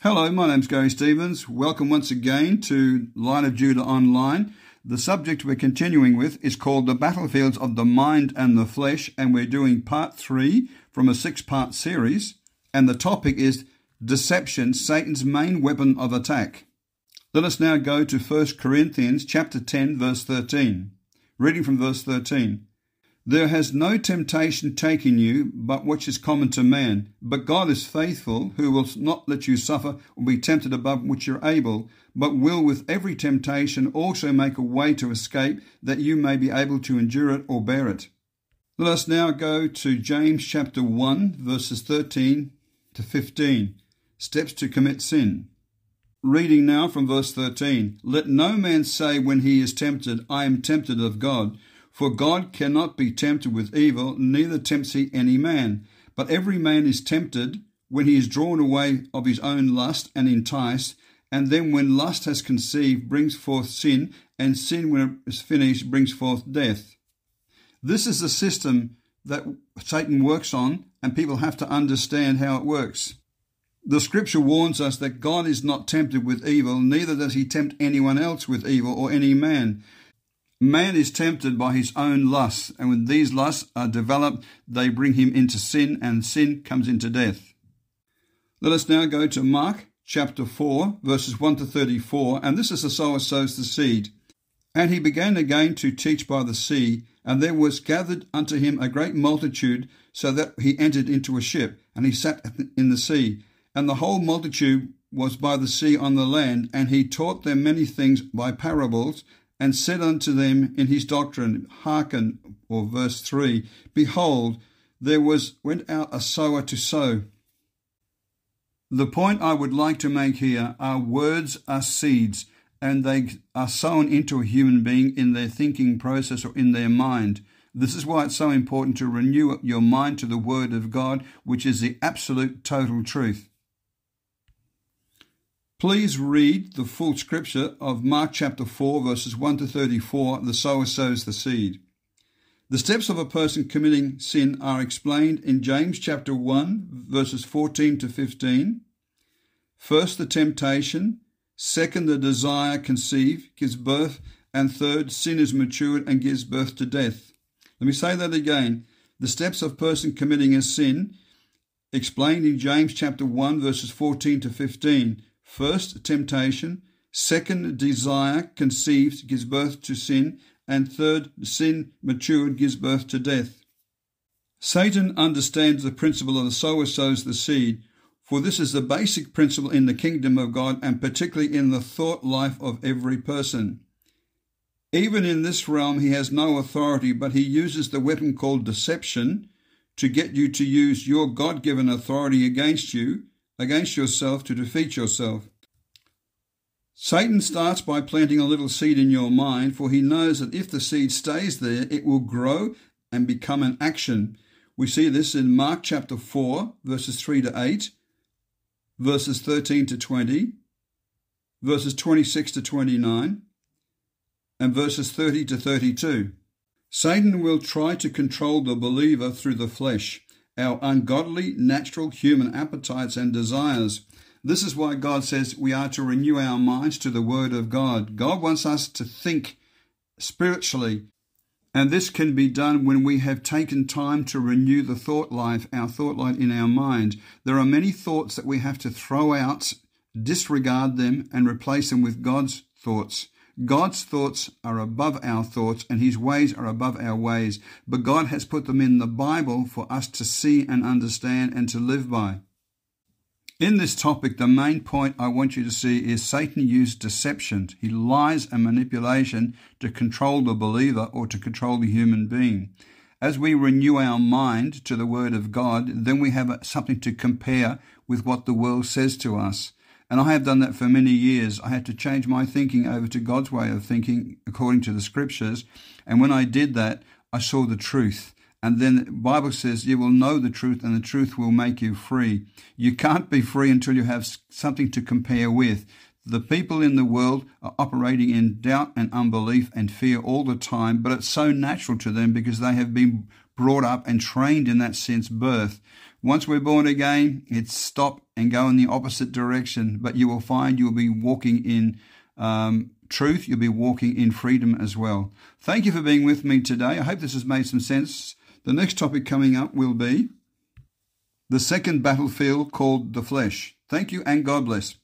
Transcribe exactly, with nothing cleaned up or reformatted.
Hello, my name's Gary Stevens. Welcome once again to Light of Judah Online. The subject we're continuing with is called The Battlefields of the Mind and the Flesh, and we're doing part three from a six-part series, and the topic is Deception, Satan's main weapon of attack. Let us now go to First Corinthians chapter ten, verse thirteen. Reading from verse thirteen. There has no temptation taken you but which is common to man. But God is faithful, who will not let you suffer or be tempted above which you're able, but will with every temptation also make a way to escape, that you may be able to endure it or bear it. Let us now go to James chapter one, verses thirteen to fifteen. Steps to commit sin. Reading now from verse thirteen. Let no man say when he is tempted, I am tempted of God. For God cannot be tempted with evil, neither tempts he any man. But every man is tempted when he is drawn away of his own lust and enticed, and then when lust has conceived, brings forth sin, and sin, when it is finished, brings forth death. This is the system that Satan works on, and people have to understand how it works. The scripture warns us that God is not tempted with evil, neither does he tempt anyone else with evil or any man. Man is tempted by his own lusts, and when these lusts are developed, they bring him into sin, and sin comes into death. Let us now go to Mark chapter four, verses one to thirty-four, and this is the sower sows the seed. And he began again to teach by the sea, and there was gathered unto him a great multitude, so that he entered into a ship, and he sat in the sea. And the whole multitude was by the sea on the land, and he taught them many things by parables, and said unto them in his doctrine, Hearken, or verse three, Behold, there was went out a sower to sow. The point I would like to make here are words are seeds, and they are sown into a human being in their thinking process or in their mind. This is why it's so important to renew your mind to the Word of God, which is the absolute total truth. Please read the full scripture of Mark chapter four, verses one to thirty-four, the sower sows the seed. The steps of a person committing sin are explained in James chapter one, verses fourteen to fifteen. First, the temptation. Second, the desire conceived, gives birth. And third, sin is matured and gives birth to death. Let me say that again. The steps of a person committing a sin, explained in James chapter one, verses fourteen to fifteen. First, temptation. Second, desire conceived gives birth to sin. And third, sin matured gives birth to death. Satan understands the principle of the sower sows the seed, for this is the basic principle in the kingdom of God and particularly in the thought life of every person. Even in this realm he has no authority, but he uses the weapon called deception to get you to use your God-given authority against you, against yourself, to defeat yourself. Satan starts by planting a little seed in your mind, for he knows that if the seed stays there, it will grow and become an action. We see this in Mark chapter four, verses three to eight, verses thirteen to twenty, verses twenty-six to twenty-nine, and verses thirty to thirty-two. Satan will try to control the believer through the flesh, our ungodly, natural human appetites and desires. This is why God says we are to renew our minds to the Word of God. God wants us to think spiritually, and this can be done when we have taken time to renew the thought life, our thought life in our mind. There are many thoughts that we have to throw out, disregard them, and replace them with God's thoughts. God's thoughts are above our thoughts, and his ways are above our ways. But God has put them in the Bible for us to see and understand and to live by. In this topic, the main point I want you to see is Satan used deception. He lies and manipulation to control the believer or to control the human being. As we renew our mind to the Word of God, then we have something to compare with what the world says to us. And I have done that for many years. I had to change my thinking over to God's way of thinking according to the scriptures. And when I did that, I saw the truth. And then the Bible says you will know the truth and the truth will make you free. You can't be free until you have something to compare with. The people in the world are operating in doubt and unbelief and fear all the time, but it's so natural to them because they have been brought up and trained in that since birth. Once we're born again, it's stop and go in the opposite direction, but you will find you'll be walking in um, truth. You'll be walking in freedom as well. Thank you for being with me today. I hope this has made some sense. The next topic coming up will be the second battlefield called the flesh. Thank you and God bless.